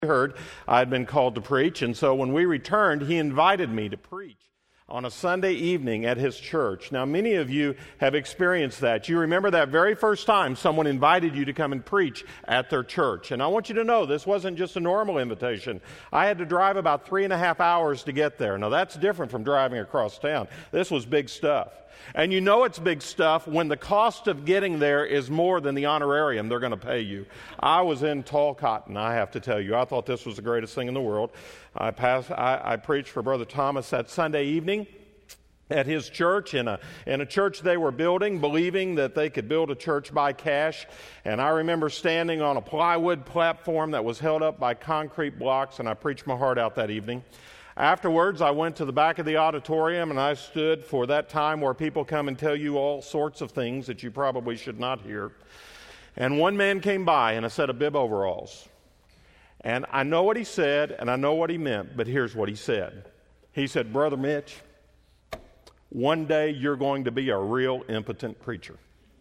heard I'd been called to preach, and so when we returned, he invited me to preach on a Sunday evening at his church. Now, many of you have experienced that. You remember that very first time someone invited you to come and preach at their church. And I want you to know this wasn't just a normal invitation. I had to drive about 3.5 hours to get there. Now, that's different from driving across town. This was big stuff. And you know it's big stuff when the cost of getting there is more than the honorarium they're going to pay you. I was in tall cotton, I have to tell you. I thought this was the greatest thing in the world. I preached for Brother Thomas that Sunday evening at his church, in a church they were building, believing that they could build a church by cash. And I remember standing on a plywood platform that was held up by concrete blocks, and I preached my heart out that evening. Afterwards, I went to the back of the auditorium, and I stood for that time where people come and tell you all sorts of things that you probably should not hear. And one man came by in a set of bib overalls. And I know what he said, and I know what he meant, but here's what he said. He said, "Brother Mitch, one day you're going to be a real impotent preacher."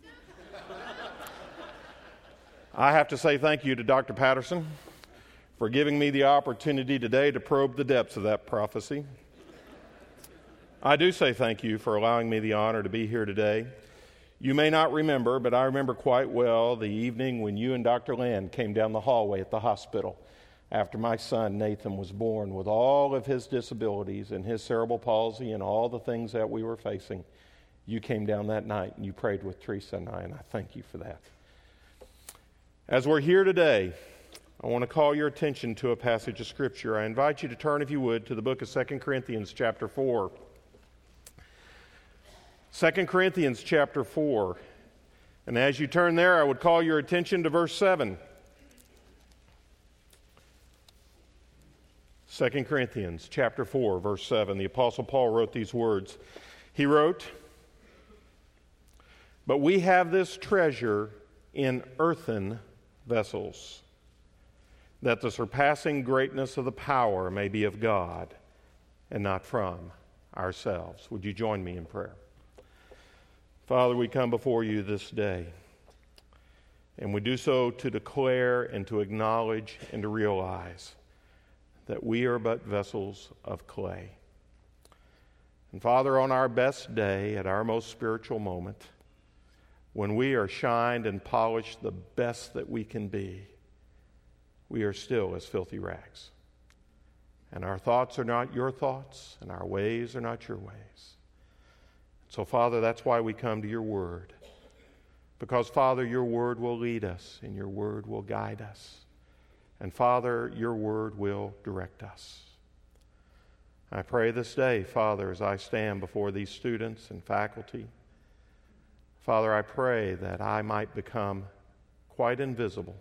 I have to say thank you to Dr. Patterson for giving me the opportunity today to probe the depths of that prophecy. I do say thank you for allowing me the honor to be here today. You may not remember, but I remember quite well the evening when you and Dr. Land came down the hallway at the hospital after my son Nathan was born with all of his disabilities and his cerebral palsy and all the things that we were facing. You came down that night and you prayed with Teresa and I thank you for that. As we're here today, I want to call your attention to a passage of Scripture. I invite you to turn, if you would, to the book of 2 Corinthians chapter 4. 2 Corinthians chapter 4. And as you turn there, I would call your attention to verse 7. 2 Corinthians chapter 4, verse 7. The Apostle Paul wrote these words. He wrote, "But we have this treasure in earthen vessels, that the surpassing greatness of the power may be of God and not from ourselves." Would you join me in prayer? Father, we come before you this day, and we do so to declare and to acknowledge and to realize that we are but vessels of clay. And Father, on our best day, at our most spiritual moment, when we are shined and polished the best that we can be, we are still as filthy rags. And our thoughts are not your thoughts, and our ways are not your ways. So, Father, that's why we come to your word. Because, Father, your word will lead us, and your word will guide us. And, Father, your word will direct us. I pray this day, Father, as I stand before these students and faculty, Father, I pray that I might become quite invisible.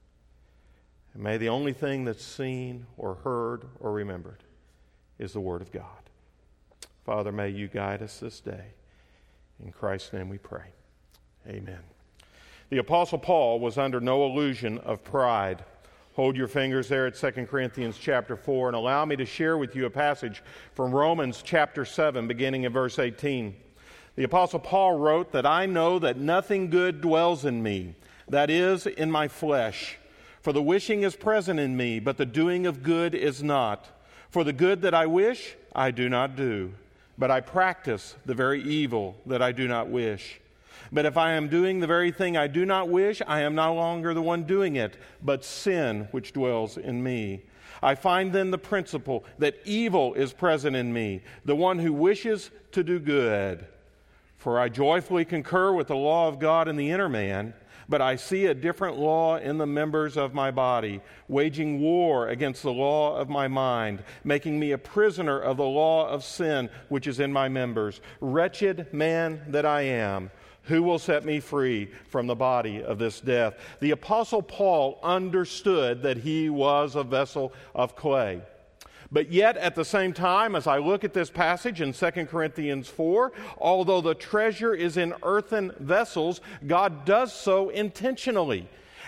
And may the only thing that's seen or heard or remembered is the Word of God. Father, may you guide us this day. In Christ's name we pray. Amen. The Apostle Paul was under no illusion of pride. Hold your fingers there at 2 Corinthians chapter 4 and allow me to share with you a passage from Romans chapter 7, beginning in verse 18. The Apostle Paul wrote that I know that nothing good dwells in me, that is, in my flesh. For the wishing is present in me, but the doing of good is not. For the good that I wish, I do not do, but I practice the very evil that I do not wish. But if I am doing the very thing I do not wish, I am no longer the one doing it, but sin which dwells in me. I find then the principle that evil is present in me, the one who wishes to do good. For I joyfully concur with the law of God in the inner man, but I see a different law in the members of my body, waging war against the law of my mind, making me a prisoner of the law of sin which is in my members. Wretched man that I am, who will set me free from the body of this death? The Apostle Paul understood that he was a vessel of clay. But yet, at the same time, as I look at this passage in 2 Corinthians 4, although the treasure is in earthen vessels, God does so intentionally.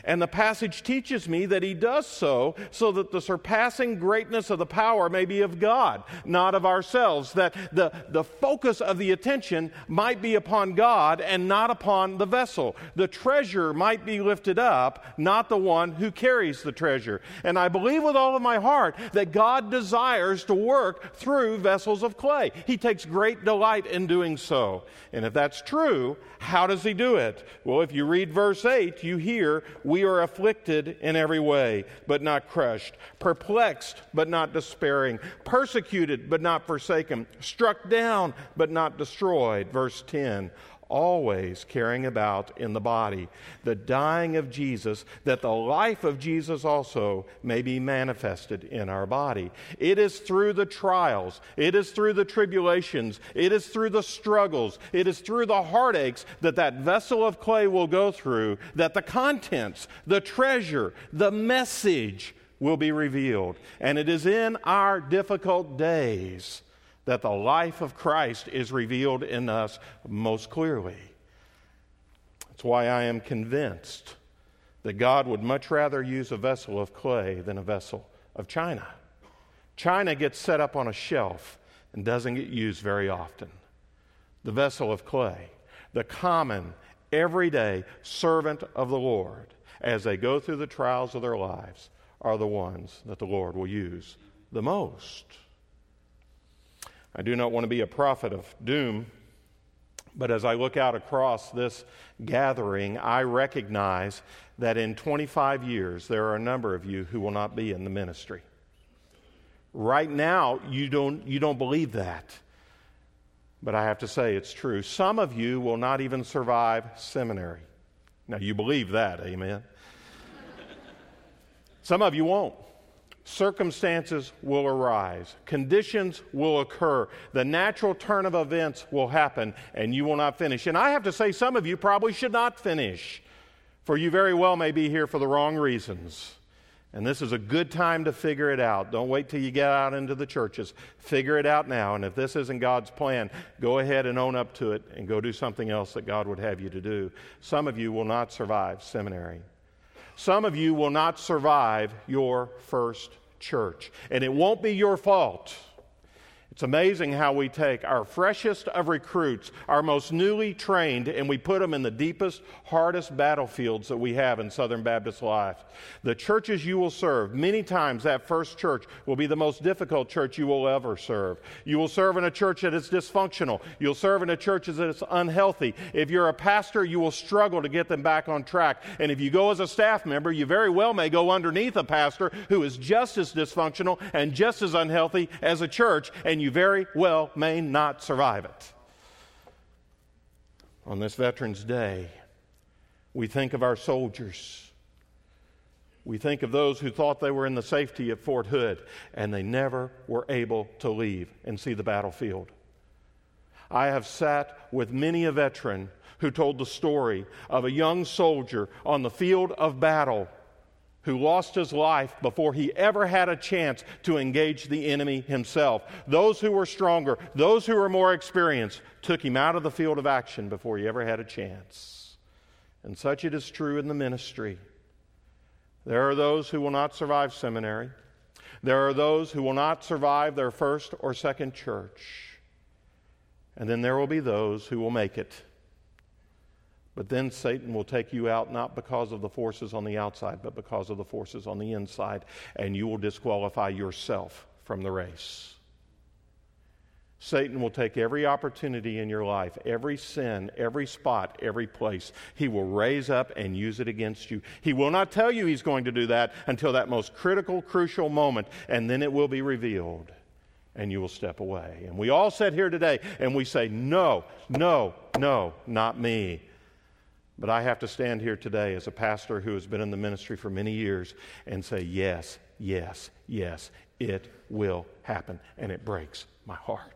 And the passage teaches me that he does so that the surpassing greatness of the power may be of God, not of ourselves, that the focus of the attention might be upon God and not upon the vessel. The treasure might be lifted up, not the one who carries the treasure. And I believe with all of my heart that God desires to work through vessels of clay. He takes great delight in doing so. And if that's true, how does he do it? Well, if you read verse 8, you hear, we are afflicted in every way, but not crushed, perplexed, but not despairing, persecuted, but not forsaken, struck down, but not destroyed. Verse 10, always carrying about in the body the dying of Jesus, that the life of Jesus also may be manifested in our body. It is through the trials, it is through the tribulations, it is through the struggles, it is through the heartaches that vessel of clay will go through, that the contents, the treasure, the message will be revealed. And it is in our difficult days that the life of Christ is revealed in us most clearly. That's why I am convinced that God would much rather use a vessel of clay than a vessel of china. China gets set up on a shelf and doesn't get used very often. The vessel of clay, the common, everyday servant of the Lord, as they go through the trials of their lives, are the ones that the Lord will use the most. I do not want to be a prophet of doom, but as I look out across this gathering, I recognize that in 25 years, there are a number of you who will not be in the ministry. Right now, you don't believe that. But I have to say it's true. Some of you will not even survive seminary. Now, you believe that, amen? Some of you won't. Circumstances will arise. Conditions will occur. The natural turn of events will happen, and you will not finish. And I have to say, some of you probably should not finish, for you very well may be here for the wrong reasons. And this is a good time to figure it out. Don't wait till you get out into the churches. Figure it out now. And if this isn't God's plan, go ahead and own up to it and go do something else that God would have you to do. Some of you will not survive seminary. Some of you will not survive your first church, and it won't be your fault. It's amazing how we take our freshest of recruits, our most newly trained, and we put them in the deepest, hardest battlefields that we have in Southern Baptist life. The churches you will serve, many times that first church will be the most difficult church you will ever serve. You will serve in a church that is dysfunctional. You'll serve in a church that is unhealthy. If you're a pastor, you will struggle to get them back on track. And if you go as a staff member, you very well may go underneath a pastor who is just as dysfunctional and just as unhealthy as a church, and you very well may not survive it. On this Veterans Day, we think of our soldiers. We think of those who thought they were in the safety of Fort Hood, and they never were able to leave and see the battlefield. I have sat with many a veteran who told the story of a young soldier on the field of battle who lost his life before he ever had a chance to engage the enemy himself. Those who were stronger, those who were more experienced, took him out of the field of action before he ever had a chance. And such it is true in the ministry. There are those who will not survive seminary. There are those who will not survive their first or second church. And then there will be those who will make it. But then Satan will take you out not because of the forces on the outside, but because of the forces on the inside, and you will disqualify yourself from the race. Satan will take every opportunity in your life, every sin, every spot, every place. He will raise up and use it against you. He will not tell you he's going to do that until that most critical, crucial moment, and then it will be revealed, and you will step away. And we all sit here today, and we say, no, no, no, not me. But I have to stand here today as a pastor who has been in the ministry for many years and say, yes, yes, yes, it will happen. And it breaks my heart.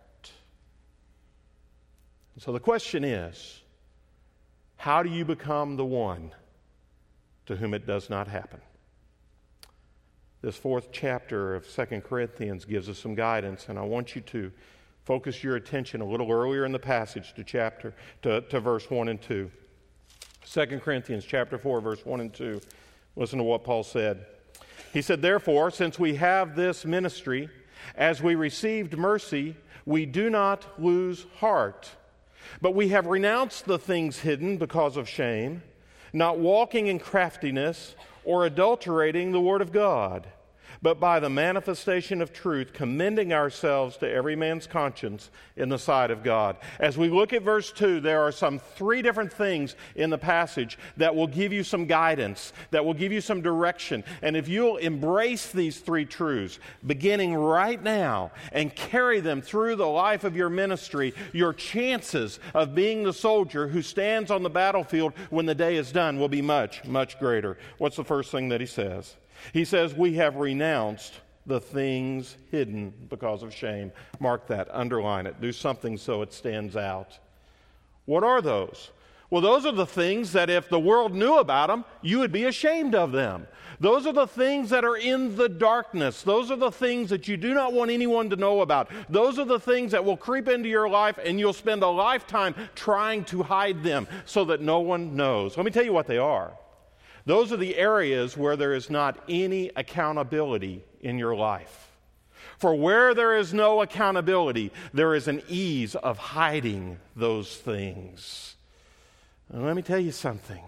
So the question is, how do you become the one to whom it does not happen? This 4th chapter of 2 Corinthians gives us some guidance, and I want you to focus your attention a little earlier in the passage to verse 1 and 2. 2 Corinthians chapter 4, verse 1 and 2. Listen to what Paul said. He said, "Therefore, since we have this ministry, as we received mercy, we do not lose heart. But we have renounced the things hidden because of shame, not walking in craftiness or adulterating the word of God, but by the manifestation of truth, commending ourselves to every man's conscience in the sight of God." As we look at verse 2, there are some 3 different things in the passage that will give you some guidance, that will give you some direction. And if you'll embrace these 3 truths, beginning right now, and carry them through the life of your ministry, your chances of being the soldier who stands on the battlefield when the day is done will be much, much greater. What's the first thing that he says? He says, we have renounced the things hidden because of shame. Mark that, underline it, do something so it stands out. What are those? Well, those are the things that if the world knew about them, you would be ashamed of them. Those are the things that are in the darkness. Those are the things that you do not want anyone to know about. Those are the things that will creep into your life, and you'll spend a lifetime trying to hide them so that no one knows. Let me tell you what they are. Those are the areas where there is not any accountability in your life. For where there is no accountability, there is an ease of hiding those things. And let me tell you something.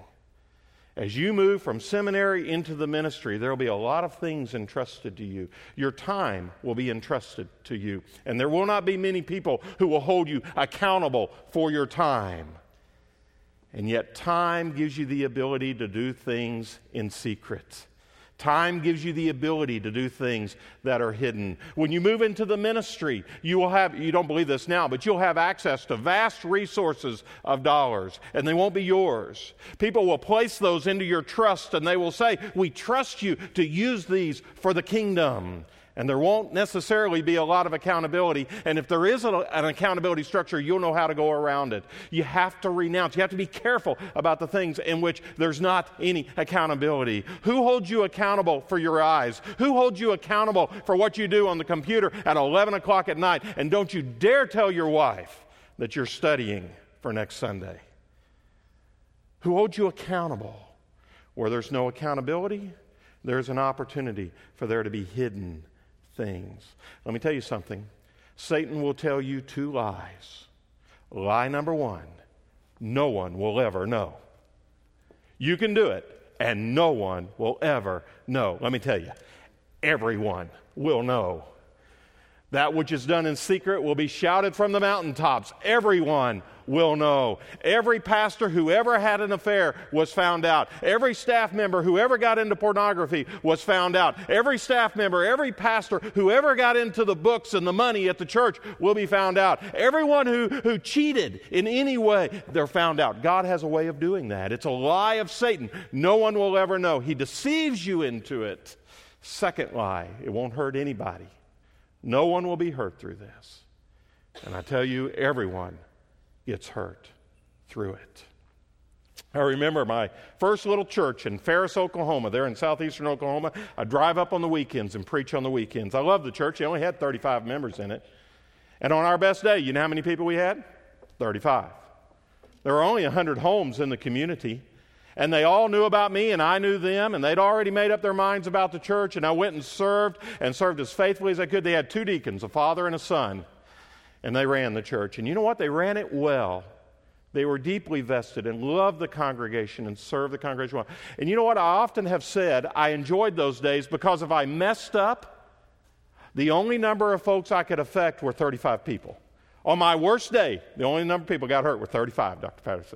As you move from seminary into the ministry, there will be a lot of things entrusted to you. Your time will be entrusted to you. And there will not be many people who will hold you accountable for your time. And yet time gives you the ability to do things in secret. Time gives you the ability to do things that are hidden. When you move into the ministry, you don't believe this now, but you'll have access to vast resources of dollars, and they won't be yours. People will place those into your trust, and they will say, we trust you to use these for the kingdom. And there won't necessarily be a lot of accountability. And if there is an accountability structure, you'll know how to go around it. You have to renounce. You have to be careful about the things in which there's not any accountability. Who holds you accountable for your eyes? Who holds you accountable for what you do on the computer at 11 o'clock at night? And don't you dare tell your wife that you're studying for next Sunday. Who holds you accountable? Where there's no accountability, there's an opportunity for there to be hidden things. Let me tell you something. Satan will tell you 2 lies. Lie number 1, no one will ever know. You can do it, and no one will ever know. Let me tell you, everyone will know. That which is done in secret will be shouted from the mountaintops. Everyone will know. Every pastor who ever had an affair was found out. Every staff member who ever got into pornography was found out. Every staff member, every pastor who ever got into the books and the money at the church will be found out. Everyone who cheated in any way, they're found out. God has a way of doing that. It's a lie of Satan. No one will ever know. He deceives you into it. Second lie, it won't hurt anybody. No one will be hurt through this. And I tell you, everyone gets hurt through it. I remember my first little church in Ferris, Oklahoma, there in southeastern Oklahoma. I drive up on the weekends and preach on the weekends. I love the church. They only had 35 members in it. And on our best day, you know how many people we had? 35. There were only 100 homes in the community. And they all knew about me, and I knew them, and they'd already made up their minds about the church, and I went and served as faithfully as I could. They had 2 deacons, a father and a son, and they ran the church. And you know what? They ran it well. They were deeply vested and loved the congregation and served the congregation well. And you know what? I often have said I enjoyed those days because if I messed up, the only number of folks I could affect were 35 people. On my worst day, the only number of people got hurt were 35, Dr. Patterson.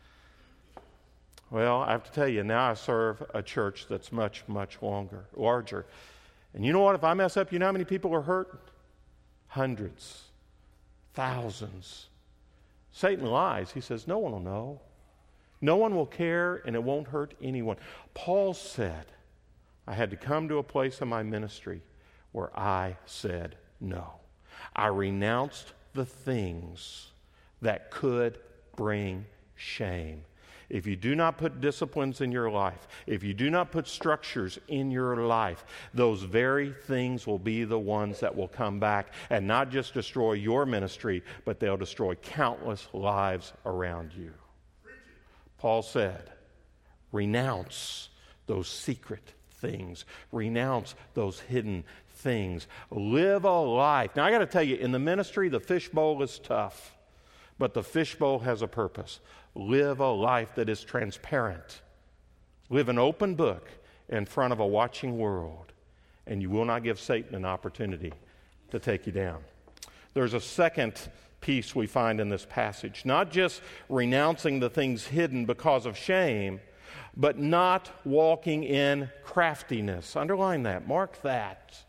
Well, I have to tell you, now I serve a church that's much, much larger. And you know what? If I mess up, you know how many people are hurt? Hundreds, thousands. Satan lies. He says, no one will know. No one will care, and it won't hurt anyone. Paul said, I had to come to a place in my ministry where I said no. I renounced the things that could bring shame. If you do not put disciplines in your life, if you do not put structures in your life, those very things will be the ones that will come back and not just destroy your ministry, but they'll destroy countless lives around you. Paul said, renounce those secret things. Renounce those hidden things. Live a life. Now, I got to tell you, in the ministry, the fishbowl is tough, but the fishbowl has a purpose. Live a life that is transparent. Live an open book in front of a watching world, and you will not give Satan an opportunity to take you down. There's a second piece we find in this passage. Not just renouncing the things hidden because of shame, but not walking in craftiness. Underline that. Mark that.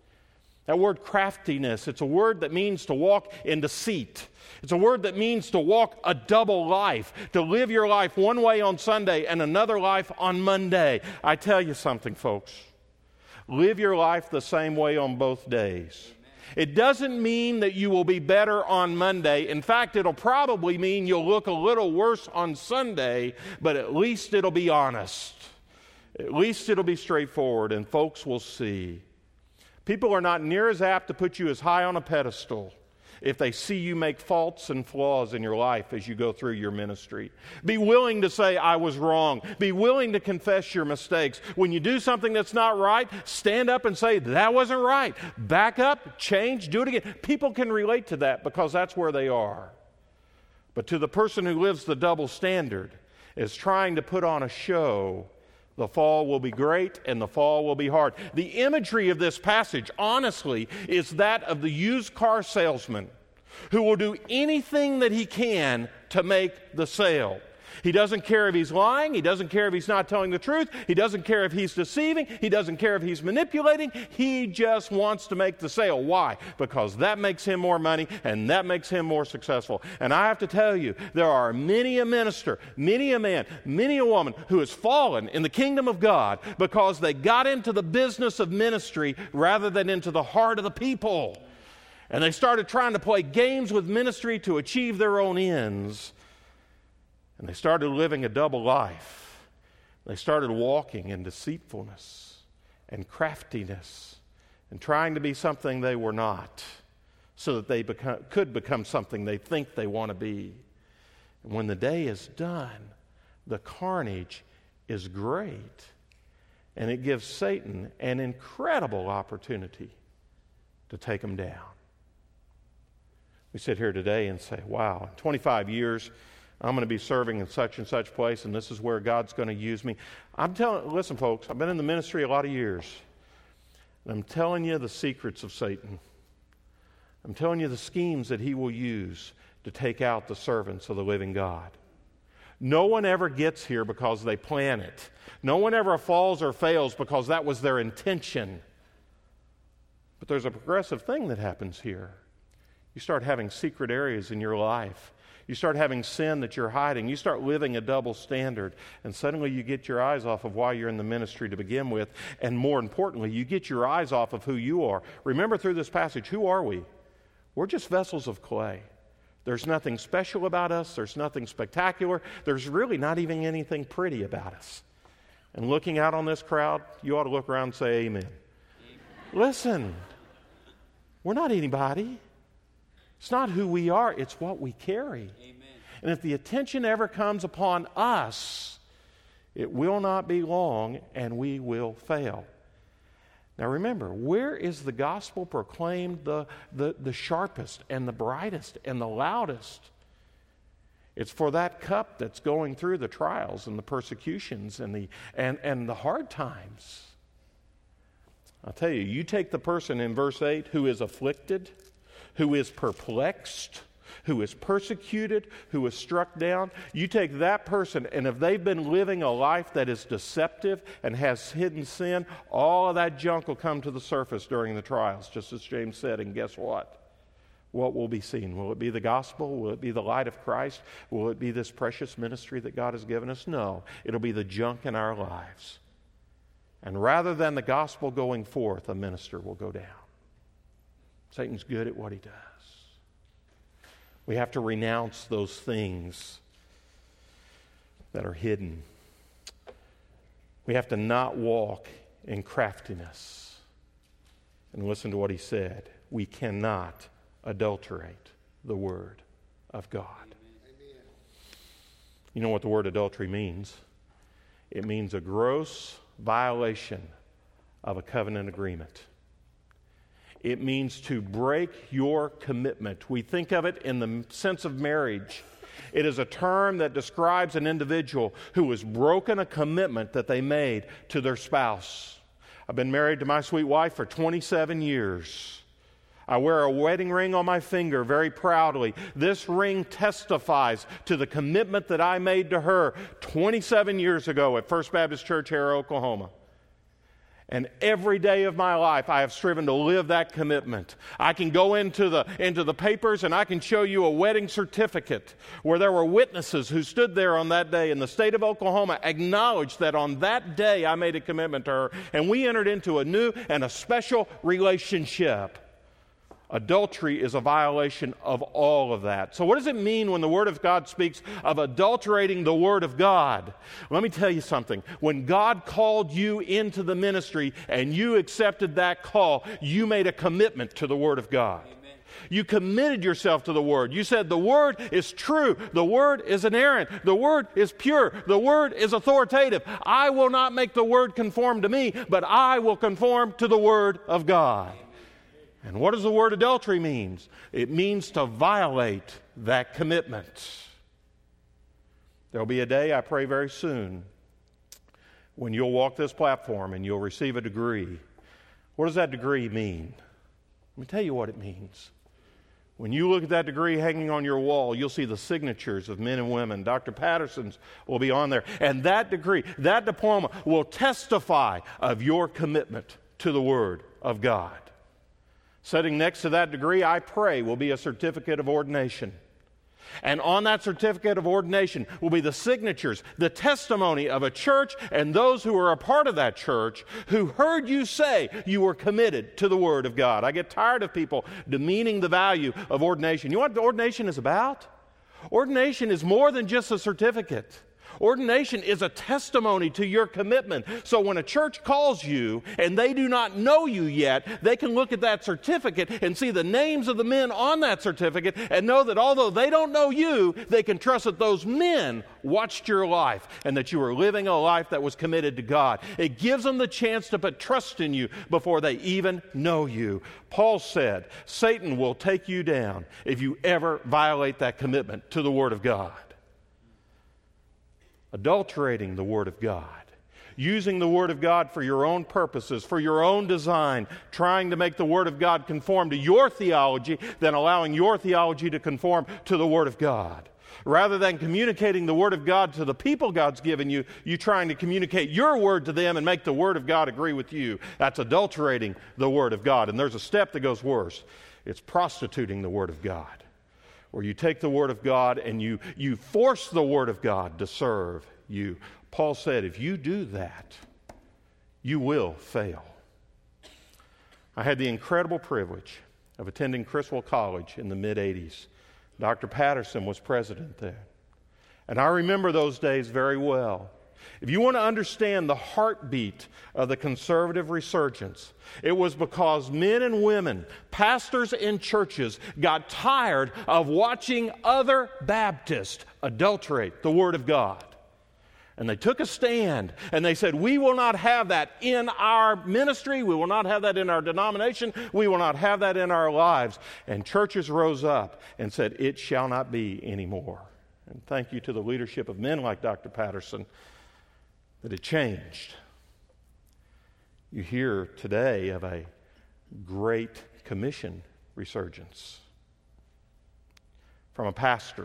That word craftiness, it's a word that means to walk in deceit. It's a word that means to walk a double life, to live your life one way on Sunday and another life on Monday. I tell you something, folks. Live your life the same way on both days. It doesn't mean that you will be better on Monday. In fact, it'll probably mean you'll look a little worse on Sunday, but at least it'll be honest. At least it'll be straightforward, and folks will see. People are not near as apt to put you as high on a pedestal if they see you make faults and flaws in your life as you go through your ministry. Be willing to say, I was wrong. Be willing to confess your mistakes. When you do something that's not right, stand up and say, that wasn't right. Back up, change, do it again. People can relate to that because that's where they are. But to the person who lives the double standard, is trying to put on a show, the fall will be great and the fall will be hard. The imagery of this passage, honestly, is that of the used car salesman who will do anything that he can to make the sale. He doesn't care if he's lying. He doesn't care if he's not telling the truth. He doesn't care if he's deceiving. He doesn't care if he's manipulating. He just wants to make the sale. Why? Because that makes him more money and that makes him more successful. And I have to tell you, there are many a minister, many a man, many a woman who has fallen in the kingdom of God because they got into the business of ministry rather than into the heart of the people. And they started trying to play games with ministry to achieve their own ends. And they started living a double life. They started walking in deceitfulness and craftiness and trying to be something they were not so that they could become something they think they want to be. And when the day is done, the carnage is great. And it gives Satan an incredible opportunity to take them down. We sit here today and say, wow, in 25 years, I'm going to be serving in such and such place, and this is where God's going to use me. Listen, folks, I've been in the ministry a lot of years, and I'm telling you the secrets of Satan. I'm telling you the schemes that he will use to take out the servants of the living God. No one ever gets here because they plan it. No one ever falls or fails because that was their intention. But there's a progressive thing that happens here. You start having secret areas in your life. You start having sin that you're hiding. You start living a double standard. And suddenly you get your eyes off of why you're in the ministry to begin with. And more importantly, you get your eyes off of who you are. Remember through this passage, who are we? We're just vessels of clay. There's nothing special about us. There's nothing spectacular. There's really not even anything pretty about us. And looking out on this crowd, you ought to look around and say amen. Listen, we're not anybody. It's not who we are, it's what we carry. Amen. And if the attention ever comes upon us, it will not be long and we will fail. Now remember, where is the gospel proclaimed the sharpest and the brightest and the loudest? It's for that cup that's going through the trials and the persecutions and the hard times. I'll tell you, you take the person in verse 8 who is afflicted, who is perplexed, who is persecuted, who is struck down. You take that person, and if they've been living a life that is deceptive and has hidden sin, all of that junk will come to the surface during the trials, just as James said. And guess what? What will be seen? Will it be the gospel? Will it be the light of Christ? Will it be this precious ministry that God has given us? No. It'll be the junk in our lives. And rather than the gospel going forth, a minister will go down. Satan's good at what he does. We have to renounce those things that are hidden. We have to not walk in craftiness. And listen to what he said. We cannot adulterate the word of God. Amen. You know what the word adultery means? It means a gross violation of a covenant agreement. It means to break your commitment. We think of it in the sense of marriage. It is a term that describes an individual who has broken a commitment that they made to their spouse. I've been married to my sweet wife for 27 years. I wear a wedding ring on my finger very proudly. This ring testifies to the commitment that I made to her 27 years ago at First Baptist Church, Harrah, Oklahoma. And every day of my life, I have striven to live that commitment. I can go into the papers and I can show you a wedding certificate where there were witnesses who stood there on that day in the state of Oklahoma, acknowledged that on that day I made a commitment to her, and we entered into a new and a special relationship. Adultery is a violation of all of that. So what does it mean when the Word of God speaks of adulterating the Word of God? Let me tell you something. When God called you into the ministry and you accepted that call, you made a commitment to the Word of God. Amen. You committed yourself to the Word. You said the Word is true. The Word is inerrant. The Word is pure. The Word is authoritative. I will not make the Word conform to me, but I will conform to the Word of God. And what does the word adultery mean? It means to violate that commitment. There'll be a day, I pray very soon, when you'll walk this platform and you'll receive a degree. What does that degree mean? Let me tell you what it means. When you look at that degree hanging on your wall, you'll see the signatures of men and women. Dr. Patterson's will be on there. And that degree, that diploma, will testify of your commitment to the Word of God. Sitting next to that degree, I pray, will be a certificate of ordination. And on that certificate of ordination will be the signatures, the testimony of a church and those who are a part of that church who heard you say you were committed to the Word of God. I get tired of people demeaning the value of ordination. You know what ordination is about? Ordination is more than just a certificate. Ordination is a testimony to your commitment. So when a church calls you and they do not know you yet, they can look at that certificate and see the names of the men on that certificate and know that although they don't know you, they can trust that those men watched your life and that you were living a life that was committed to God. It gives them the chance to put trust in you before they even know you. Paul said, Satan will take you down if you ever violate that commitment to the Word of God. Adulterating the Word of God, using the Word of God for your own purposes, for your own design, trying to make the Word of God conform to your theology, then allowing your theology to conform to the Word of God. Rather than communicating the Word of God to the people God's given you, you trying to communicate your word to them and make the Word of God agree with you. That's adulterating the Word of God. And there's a step that goes worse. It's prostituting the Word of God, where you take the Word of God and you force the Word of God to serve you. Paul said, if you do that, you will fail. I had the incredible privilege of attending Criswell College in the mid-'80s. Dr. Patterson was president there. And I remember those days very well. If you want to understand the heartbeat of the conservative resurgence, it was because men and women, pastors in churches, got tired of watching other Baptists adulterate the Word of God. And they took a stand and they said, we will not have that in our ministry. We will not have that in our denomination. We will not have that in our lives. And churches rose up and said, it shall not be anymore. And thank you to the leadership of men like Dr. Patterson that it changed. You hear today of a great commission resurgence from a pastor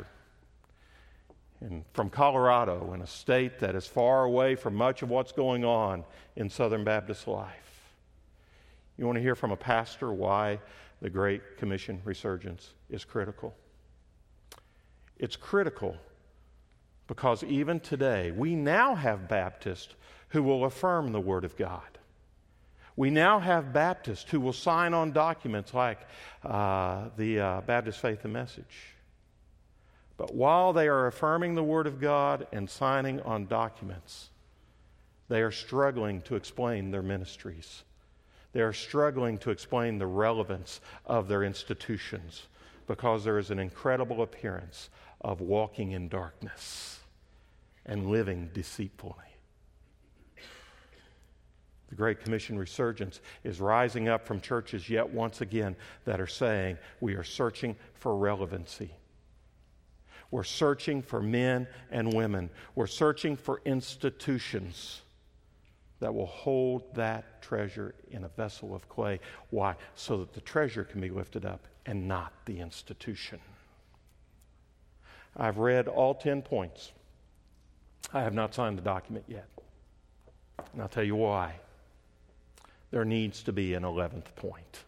from Colorado, in a state that is far away from much of what's going on in Southern Baptist life. You want to hear from a pastor why the Great Commission resurgence is critical? It's critical because even today, we now have Baptists who will affirm the Word of God. We now have Baptists who will sign on documents like the Baptist Faith and Message. But while they are affirming the Word of God and signing on documents, they are struggling to explain their ministries. They are struggling to explain the relevance of their institutions because there is an incredible appearance of walking in darkness and living deceitfully. The Great Commission resurgence is rising up from churches yet once again that are saying we are searching for relevancy. We're searching for men and women. We're searching for institutions that will hold that treasure in a vessel of clay. Why? So that the treasure can be lifted up and not the institution. I've read all 10 points. I have not signed the document yet. And I'll tell you why. There needs to be an 11th point.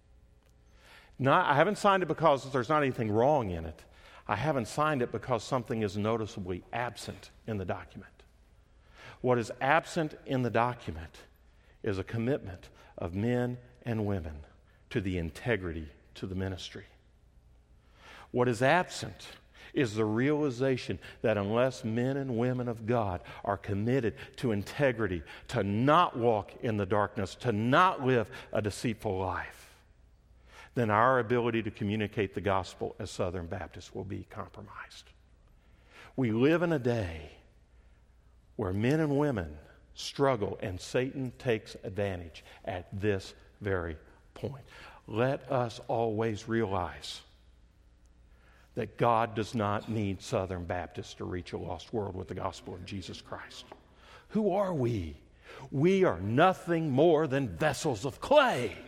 I haven't signed it because there's not anything wrong in it. I haven't signed it because something is noticeably absent in the document. What is absent in the document is a commitment of men and women to the integrity to the ministry. What is absent is the realization that unless men and women of God are committed to integrity, to not walk in the darkness, to not live a deceitful life, then our ability to communicate the gospel as Southern Baptists will be compromised. We live in a day where men and women struggle and Satan takes advantage at this very point. Let us always realize that God does not need Southern Baptists to reach a lost world with the gospel of Jesus Christ. Who are we? We are nothing more than vessels of clay. Amen.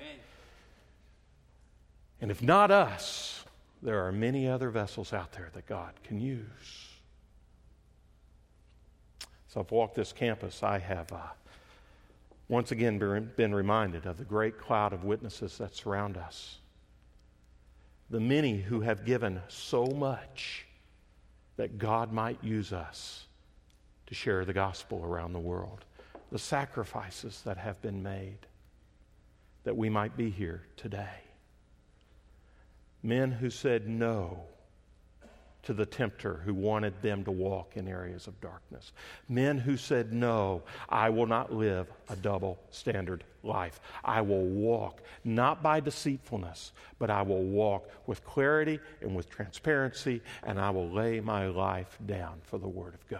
And if not us, there are many other vessels out there that God can use. So I've walked this campus. I have once again been reminded of the great cloud of witnesses that surround us. The many who have given so much that God might use us to share the gospel around the world. The sacrifices that have been made that we might be here today. Men who said no to the tempter who wanted them to walk in areas of darkness. Men who said, no, I will not live a double standard life. I will walk not by deceitfulness, but I will walk with clarity and with transparency, and I will lay my life down for the Word of God.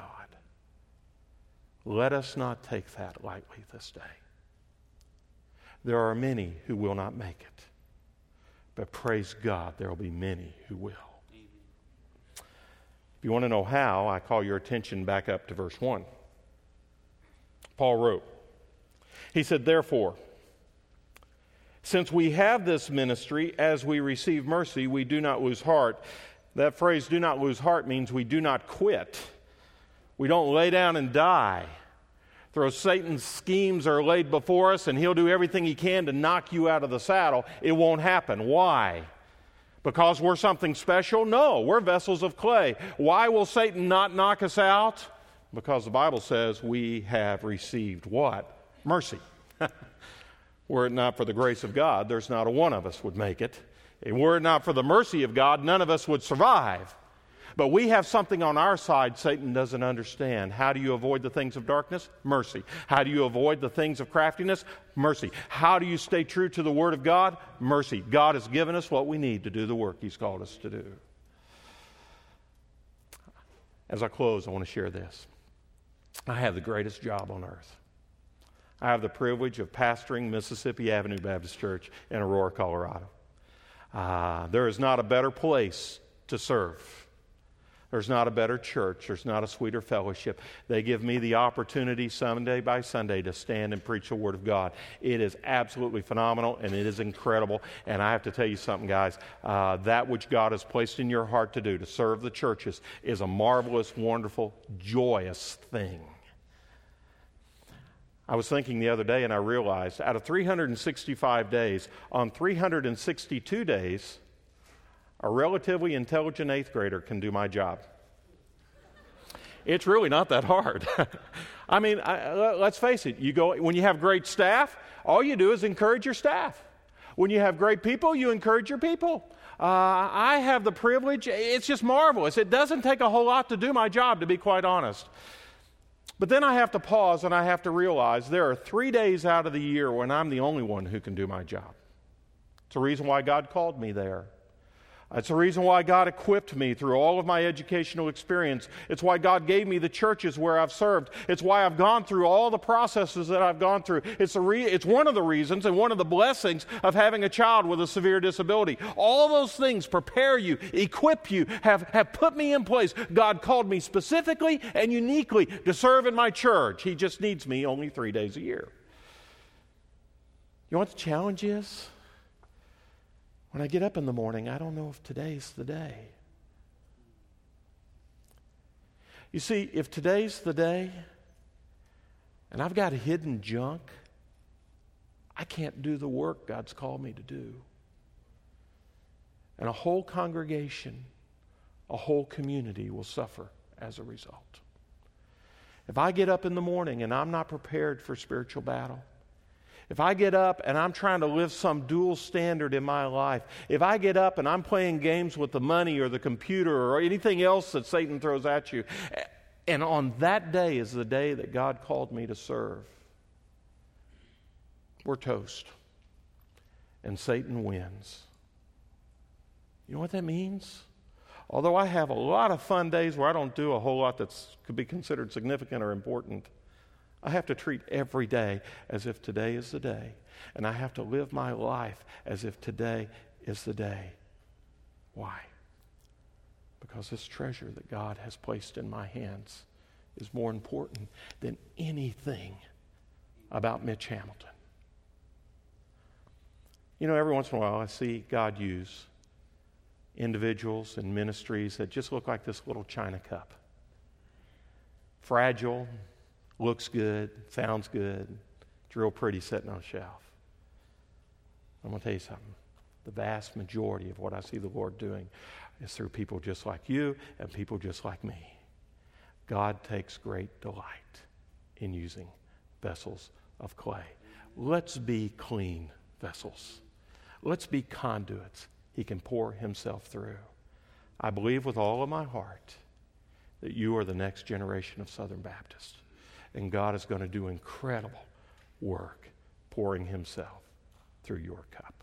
Let us not take that lightly this day. There are many who will not make it, but praise God, there will be many who will. If you want to know how, I call your attention back up to verse 1. Paul wrote, he said, therefore, since we have this ministry, as we receive mercy, we do not lose heart. That phrase, do not lose heart, means we do not quit. We don't lay down and die. Though Satan's schemes are laid before us and he'll do everything he can to knock you out of the saddle, it won't happen. Why? Because we're something special? No, we're vessels of clay. Why will Satan not knock us out? Because the Bible says we have received what? Mercy. Were it not for the grace of God, there's not a one of us would make it. And were it not for the mercy of God, none of us would survive. But we have something on our side Satan doesn't understand. How do you avoid the things of darkness? Mercy. How do you avoid the things of craftiness? Mercy. How do you stay true to the Word of God? Mercy. God has given us what we need to do the work He's called us to do. As I close, I want to share this. I have the greatest job on earth. I have the privilege of pastoring Mississippi Avenue Baptist Church in Aurora, Colorado. There is not a better place to serve. There's not a better church. There's not a sweeter fellowship. They give me the opportunity Sunday by Sunday to stand and preach the Word of God. It is absolutely phenomenal, and it is incredible. And I have to tell you something, guys. That which God has placed in your heart to do, to serve the churches, is a marvelous, wonderful, joyous thing. I was thinking the other day, and I realized out of 365 days, on 362 days, a relatively intelligent 8th grader can do my job. It's really not that hard. I mean, let's face it. When you have great staff, all you do is encourage your staff. When you have great people, you encourage your people. I have the privilege. It's just marvelous. It doesn't take a whole lot to do my job, to be quite honest. But then I have to pause and I have to realize there are 3 days out of the year when I'm the only one who can do my job. It's the reason why God called me there. That's the reason why God equipped me through all of my educational experience. It's why God gave me the churches where I've served. It's why I've gone through all the processes that I've gone through. It's one of the reasons and one of the blessings of having a child with a severe disability. All those things prepare you, equip you, have put me in place. God called me specifically and uniquely to serve in my church. He just needs me only 3 days a year. You know what the challenge is? When I get up in the morning, I don't know if today's the day. You see, if today's the day, and I've got hidden junk, I can't do the work God's called me to do. And a whole congregation, a whole community will suffer as a result. If I get up in the morning and I'm not prepared for spiritual battle, if I get up and I'm trying to live some dual standard in my life, if I get up and I'm playing games with the money or the computer or anything else that Satan throws at you, and on that day is the day that God called me to serve, we're toast. And Satan wins. You know what that means? Although I have a lot of fun days where I don't do a whole lot that could be considered significant or important, I have to treat every day as if today is the day. And I have to live my life as if today is the day. Why? Because this treasure that God has placed in my hands is more important than anything about Mitch Hamilton. You know, every once in a while I see God use individuals and ministries that just look like this little china cup. Fragile, looks good, sounds good, it's real pretty sitting on a shelf. I'm going to tell you something. The vast majority of what I see the Lord doing is through people just like you and people just like me. God takes great delight in using vessels of clay. Let's be clean vessels. Let's be conduits He can pour Himself through. I believe with all of my heart that you are the next generation of Southern Baptists. And God is going to do incredible work pouring Himself through your cup.